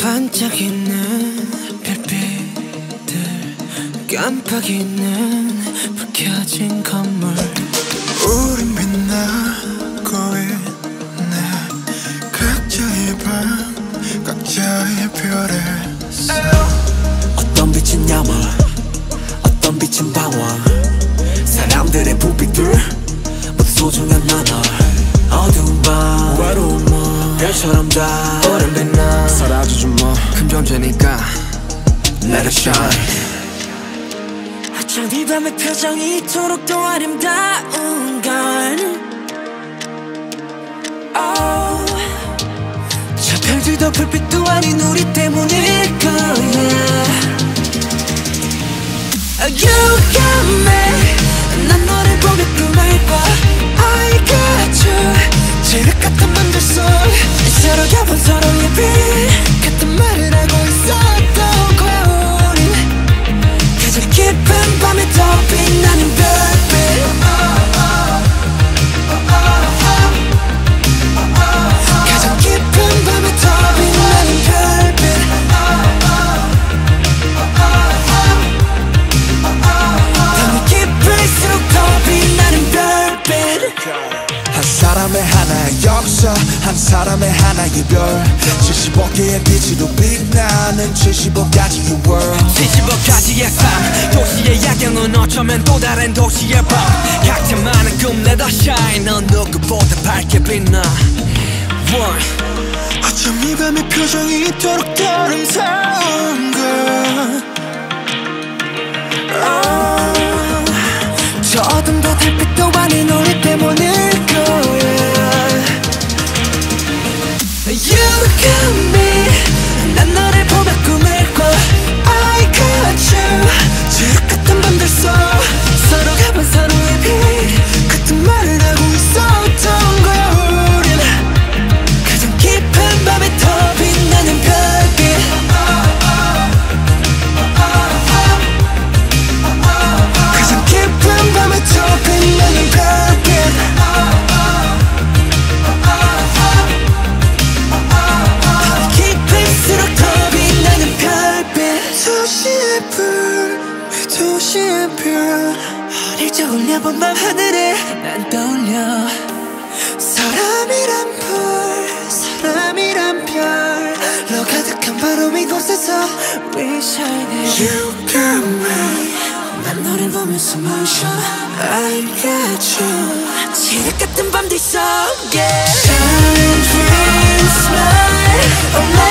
반짝이는 별빛들, 깜빡이는 불 켜진 건물. 우린 빛나고 있네. 각자의 방, 각자의 별에 어떤 빛은 야물, 어떤 빛은 방황. 사람들의 부비들 모두 소중한 나널. 어두운 밤, 외로운 몸, 별처럼 다 오랜 빛나 사라지지 뭐, 큰 존재니까 Let it shine. 어쩜 이 밤의 표정이 이토록 더 아름다운 건 저 별들도 불빛도 아닌 우리 때문일 거야. You got me, 난 너를 보며 꿈을 꿔. I got you, 지륵 같은 밤들 속 서로 겹은 서로의 빛 같은 말을 하고 있었던 거야. 우린 가장 깊은 밤에 더 빛나는 별빛, 가장 깊은 밤에 더 빛나는 별빛. 밤이 깊을수록 더 빛나는 별빛. 한 사람의 하나의 역사, 한 사람의 하나의 별. 75개의 빛으로 빛나는 75가지의 world. 75가지의 삶, 도시의 야경은 어쩌면 또 다른 도시의 밤. 각자 많은 꿈 let us shine, 넌 누구보다 밝게 빛나. 어쩜 이 밤의 표정이 이토록 더 아름다운 걸. 저 어둠도 달빛도 아닌 우리 때문일 거야. You got me, 난 너를 보며 꿈을 꿔. I got you, 지륵 같은 밤들 속 서로 겹은 서로의 빛 같은 말을 하고 있었던 거야. 우린 가장 깊은 밤에 더 빛나는 별빛, 가장 깊은 밤에 더 빛나는 별빛. 깊을수록 더 빛나는 별빛. 도시의 불, 도시의 별. 어릴 적 올려본 밤 하늘에 난 떠올려. 사람이란 불, 사람이란 별로 가득한 바로 이곳에서 We shining. You got me, 난 너를 보면서 마셔. I got you, 지륵 같은 밤들 속에 Shine, dream, smile.